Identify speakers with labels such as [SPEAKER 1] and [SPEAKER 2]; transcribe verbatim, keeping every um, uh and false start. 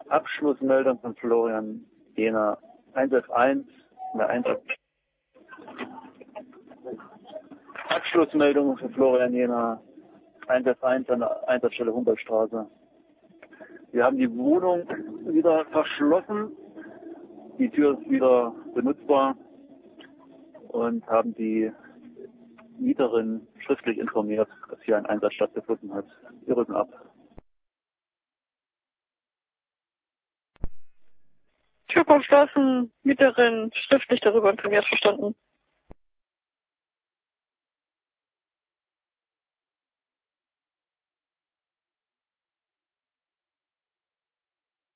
[SPEAKER 1] Abschlussmeldung von Florian Jena eins F eins, eine Einsatz. Abschlussmeldung für Florian Jena eins F eins an der Einsatzstelle Humboldtstraße. Wir haben die Wohnung wieder verschlossen. Die Tür ist wieder benutzbar und haben die Mieterin schriftlich informiert, dass hier ein Einsatz stattgefunden hat. Wir rücken ab.
[SPEAKER 2] Tür verschlossen, Mieterin schriftlich darüber informiert, verstanden.